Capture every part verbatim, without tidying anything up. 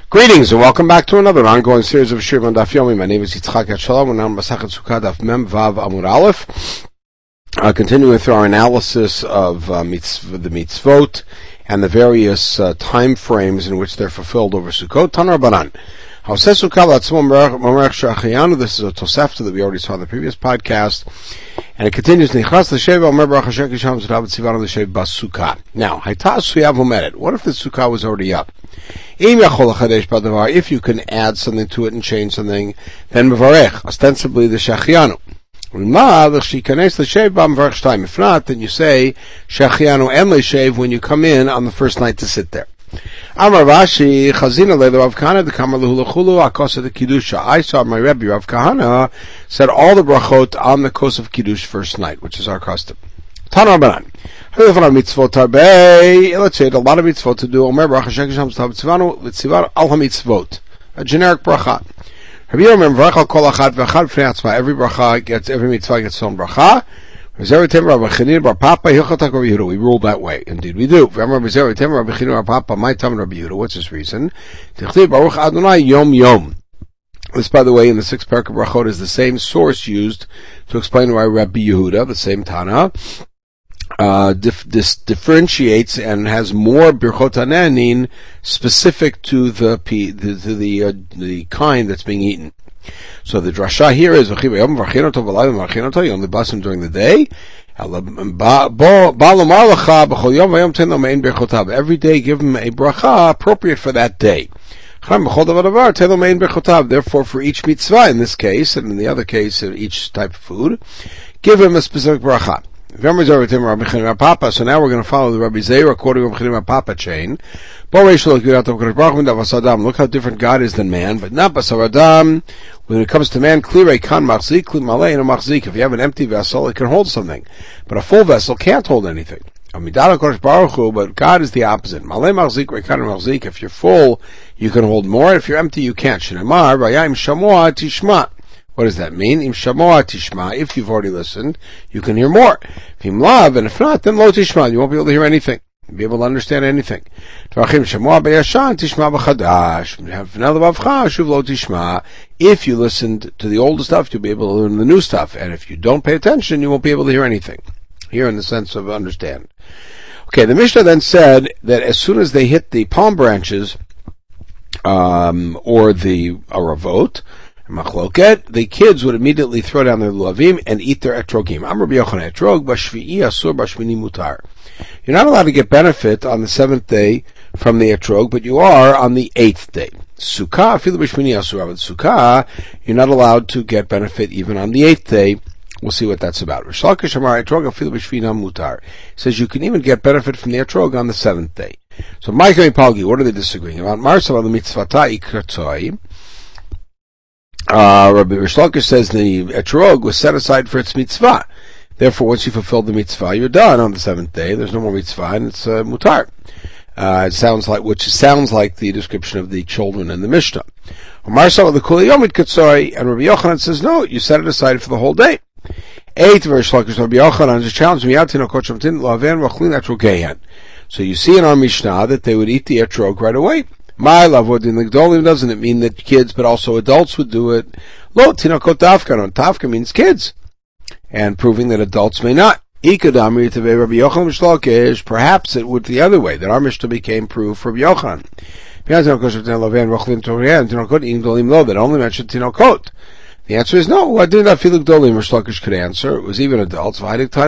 Greetings and welcome back to another ongoing series of Shir on Daf Yomi. My name is Yitzchak Yatshalom. We're now on Masachet Sukkah Daf Mem Vav Amud Aleph. Uh, continuing through our analysis of uh, mitzv- the mitzvot and the various uh, time frames in which they're fulfilled over Sukkot. Tanar Banan. This is a Tosefta that we already saw in the previous podcast. And it continues, Now, what if the Sukkah was already up? If you can add something to it and change something, then mevarech, ostensibly the Shechianu. If not, then you say Shechianu and Leshev when you come in on the first night to sit there. Amar Rashi, Chazina le'le Rav Kahana, the Kamar lehu lechulu, akosa de Kiddusha. I saw my Rebbe, Rav Kahana, said all the brachot on the kos of Kiddush first night, which is our custom. Tanar Banan. Let's say a lot of mitzvot to do. Omer bracha shekisham tzivanu l'tzivar al ha-mitzvot. A generic bracha. Rabbi Yomer mvarach al kol achad v'achad b'fnei atzma. Every bracha gets, every mitzvah gets its own bracha. We ruled that way. Indeed we do. What's his reason? This, by the way, in the sixth parak of Brachot is the same source used to explain why Rabbi Yehuda, the same Tana, uh, dif- dis- differentiates and has more Birchot HaNe'anin specific to the p- the, to the, uh, the kind that's being eaten. So the drasha here is, you only bless him during the day. Every day give him a bracha appropriate for that day. Therefore, for each mitzvah in this case, and in the other case, in each type of food, give him a specific bracha. So now we're going to follow the Rabbi Zeir according to the Papa chain. Look how different God is than man, but not Basar Adam. When it comes to man, if you have an empty vessel, it can hold something, but a full vessel can't hold anything. But God is the opposite. If you're full, you can hold more. If you're empty, you can't. What does that mean? Im shamoa tishma. If you've already listened, you can hear more. If im lav, and if not, then lo tishma. You won't be able to hear anything. You'll be able to understand anything. If you listened to the older stuff, you'll be able to learn the new stuff. And if you don't pay attention, you won't be able to hear anything. Here in the sense of understand. Okay, the Mishnah then said that as soon as they hit the palm branches, um, or the aravot, Machloket, the kids would immediately throw down their lulavim and eat their etrogim. Amar b'yochanan etrog b'shvi'i asur b'shmini mutar. You're not allowed to get benefit on the seventh day from the etrog, but you are on the eighth day. Sukkah, afilu b'shmini asur. With sukkah, you're not allowed to get benefit even on the eighth day. We'll see what that's about. Rish Lakish amar etrog afilu b'shvina mutar. Says you can even get benefit from the etrog on the seventh day. So, Ma'ikah and Palgi, what are they disagreeing about? Marsav al mitzvata ikratzoi. Uh, Rabbi Rish Lakish says the etrog was set aside for its mitzvah. Therefore, once you fulfill the mitzvah, you're done on the seventh day. There's no more mitzvah, and it's uh, mutar. Uh, it sounds like, which sounds like the description of the children in the Mishnah. Omar Sal the Kuli Yomid Katsoi, and Rabbi Yochanan says, no, you set it aside for the whole day. Eight, Rish Lakish, Rabbi Yochanan is challenged me out to no kochamtin loaven rochlin etrogeyan. So you see in our Mishnah that they would eat the etrog right away. My lavod in the Gdolim doesn't it mean that kids, but also adults would do it? Lo tinakot tafkan. Tafka means kids, and proving that adults may not. Ikadamri tevei Rabbi Yochanan Mishlokish. Perhaps it would the other way, that our Mishnah became proof for Rabbi Yochanan. That only mentioned tinakot. The answer is no. I did not feel Gdolim. Mishlokish could answer. It was even adults. They mentioned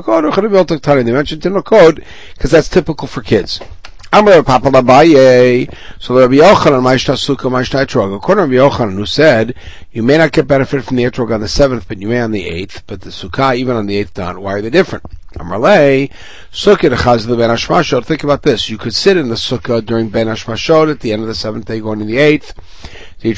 tinakot because that's typical for kids. Amar Papa Labaye. So Rabbi Yochanan, Ma'ishta Sukkah, Ma'ishta Etrog. According to Rabbi Yochanan, who said, you may not get benefit from the Etrog on the seventh, but you may on the eighth, but the Sukkah, even on the eighth, not. Why are they different? Amar Lei, Sukkah Dechaz the Ben Hashmashot. Think about this. You could sit in the Sukkah during Ben Hashmashot at the end of the seventh day, going to the eighth. Let's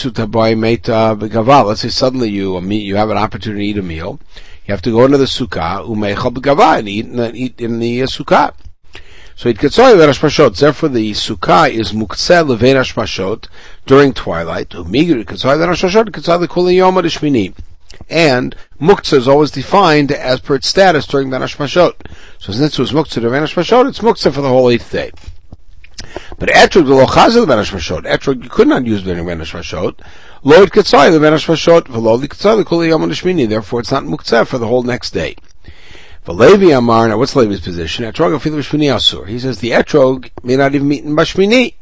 say suddenly you, you have an opportunity to eat a meal. You have to go into the Sukkah, Umeichal B'Gava, and eat, and eat in the uh, Sukkah. So it Ketzoy Leven Hashmashot. Therefore, the Sukkah is Muktzeh Leven Hashmashot during twilight. Umigri Ketzoy Leven Hashmashot Ketzoy Lekuli Yom Adishmini. And Muktzeh is always defined as per its status during Ben Hashmashot. So since it was Muktzeh to Ben Hashmashot, it's Muktzeh for the whole eighth day. But etrog the lochazel the benash mashot. Etrog you could not use during benash mashot. Loid ketzai the benash mashot. V'lo ketzai the kuli yom l'shmini. Therefore, it's not muktzeh for the whole next day. V'levi amar. Now, what's Levi's position? Etrog afilu b'shmini asur. He says the etrog may not even meet in b'shmini.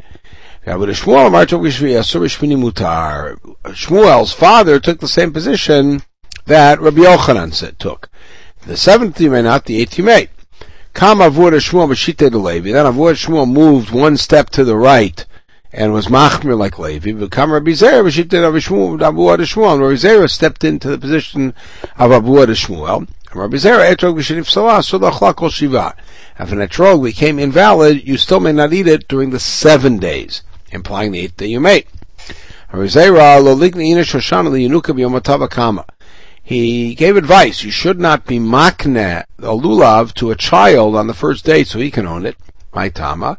Shmuel's father took the same position that Rabbi Yochanan said took. The seventh you may not, the eighth you may. Kam avur Shmuel b'shitei de Levi. Then avur Shmuel moved one step to the right and was machmir like Levi. Become Rabbi Zera b'shitei de Shmuel. Avur Shmuel. And Rabbi Zera stepped into the position of avur Shmuel. Rabbi Zera etrog b'shitei p'salah sulach kol shiva. If an etrog became invalid, you still may not eat it during the seven days, implying the eighth day you may. He gave advice. You should not be makne a lulav to a child on the first day so he can own it. My tama.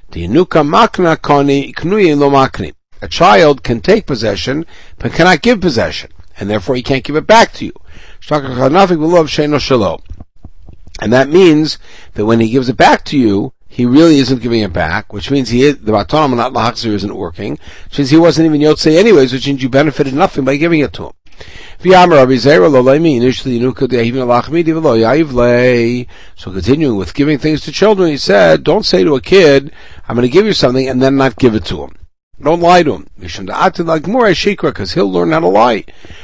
A child can take possession, but cannot give possession, and therefore he can't give it back to you. And that means that when he gives it back to you, he really isn't giving it back, which means he is, the Batan Amanat Lahachzir isn't working, which means he wasn't even Yotzei anyways, which means you benefited nothing by giving it to him. So continuing with giving things to children, he said, don't say to a kid, I'm going to give you something, and then not give it to him. Don't lie to him. Because he'll learn how to lie.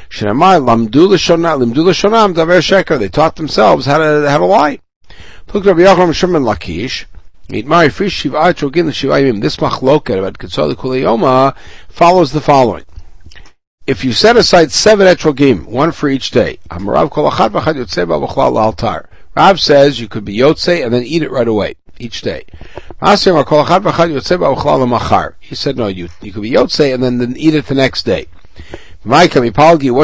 They taught themselves how to, how to lie. Look, Rabbi Yochanan Shimon Lakish. This machloket about Ketzali Kuliyoma follows the following. If you set aside seven etrogim, one for each day, Rav says you could be yotzei and then eat it right away, each day. He said no, you, you could be yotzei and then, then eat it the next day. What's the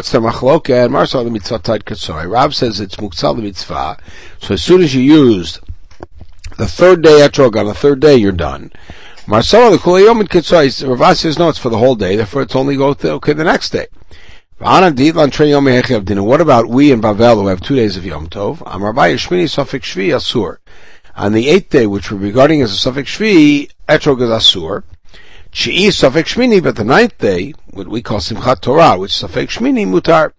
machloket? Rav says it's muktzal mitzvah, so as soon as you used the third day etrog on the third day, you're done. Marcelo the kulayom and kitzai. Rav says no, it's for the whole day. Therefore, it's only go to, okay the next day. What about we in Bavel who have two days of Yom Tov? On the eighth day, which we're regarding as a suffix shvi, etrog is asur. Chi'i suffix shmini, but the ninth day, what we call Simchat Torah, which is suffix shmini mutar.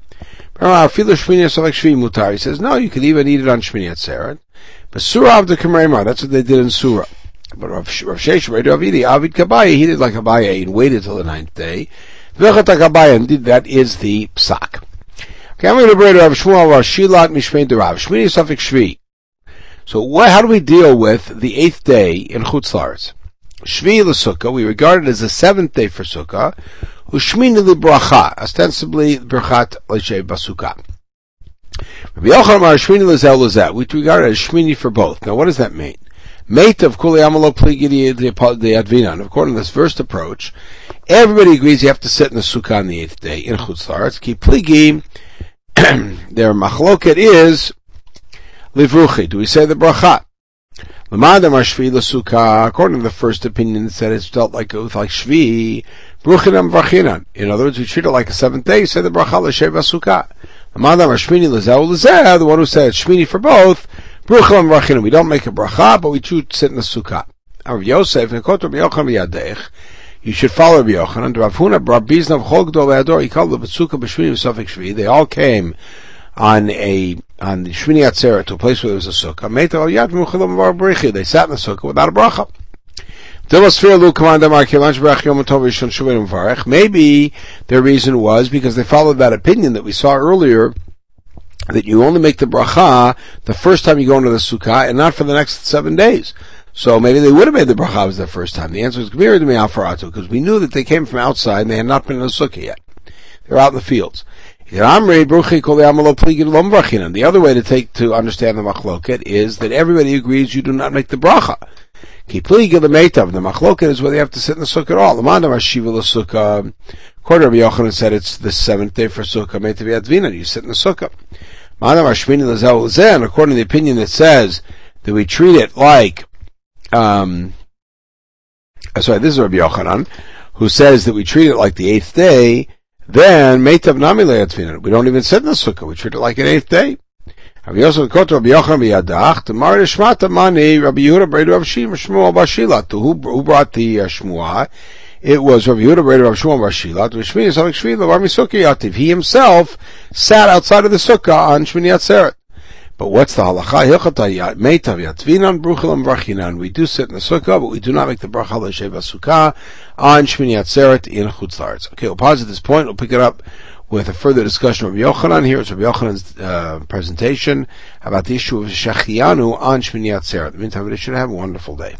He says no, you could even eat it on Shmini Atzeret. But Surah of the Kamreimah, that's what they did in Surah. But Rav Sheshet, Rav Avidi, Avid Kabaya, he did like Abaya and waited till the ninth day. And did that is the psak. Okay, I'm going to bring Rav Shmuel Rav Shilat Mishmein de Rav Shmini Suffix Shvi. So what, how do we deal with the eighth day in Chutz La'aretz? Shvi l'Sukkah, we regard it as the seventh day for Sukkah. Ushmini l'bracha, ostensibly brachat l'shei basukah. Rabbi Yochanan Shmini l'zel l'zeh, we regard it as Shmini for both. Now what does that mean? Mate of Kuli Amalo Pligi de Advina. And according to this first approach, everybody agrees you have to sit in the Sukkah on the eighth day in Chutz La'aretz. Ki Pligi, their machloket is Livruchi. Do we say the bracha? L'madam Shvi l'Sukkah. According to the first opinion, it said it's felt like like Shvi. Bruchinam v'chinan. In other words, we treat it like a seventh day. You say the bracha l'shei b'Sukkah. L'madam Shmini l'zeh l'zeh. The one who said it's Shmini for both. Brucham v'chinan. We don't make a bracha, but we choose to sit in the Sukkah. Rav Yosef nekot Rabbi Yochanan b'yadech. You should follow Rabbi Yochanan. Rav Huna Bar Bizna v'chol gdol le'ador. He called the Sukkah b'Shmini v'Sofek Shvi. They all came on a on the Shmini Atzeret to a place where there was a sukkah. They sat in the sukkah without a bracha. Maybe their reason was because they followed that opinion that we saw earlier, that you only make the bracha the first time you go into the sukkah and not for the next seven days. So maybe they would have made the bracha was the first time. The answer is because we knew that they came from outside and they had not been in the sukkah yet. They're out in the fields. The other way to take to understand the machloket is that everybody agrees you do not make the bracha. The machloket is where they have to sit in the sukkah at all. According to Rabbi Yochanan said it's the seventh day for sukkah. You sit in the sukkah. And according to the opinion that says that we treat it like, um, sorry, this is Rabbi Yochanan, who says that we treat it like the eighth day. Then, Meitav Nami Le'atzvinan. We don't even sit in the sukkah. We treat it like an eighth day. Rabbi Yosef Koto Rabbi Yochanan b'Yadach, Tamar Shmata Mani, Rabbi Yehuda Breder Rav Shmuel Bar Shila. Who brought the uh, Shmuah? It was Rabbi Yehuda Breder Rav Shmuel Bar Shila. Shmini Savik Shvila Bar Misukah Yativ. He himself sat outside of the sukkah on Shmini Atzeret. But what's the halacha? Hilchata meitav yatvinan bruchilam brachinan. We do sit in the sukkah, but we do not make the bracha l'sheva sukkah on Shmini Atzeret in Chutz La'aretz. Okay, we'll pause at this point. We'll pick it up with a further discussion of Rabbi Yochanan. Here is Rabbi Yochanan's uh, presentation about the issue of Shechianu on Shmini Atzeret. In the meantime, we should have a wonderful day.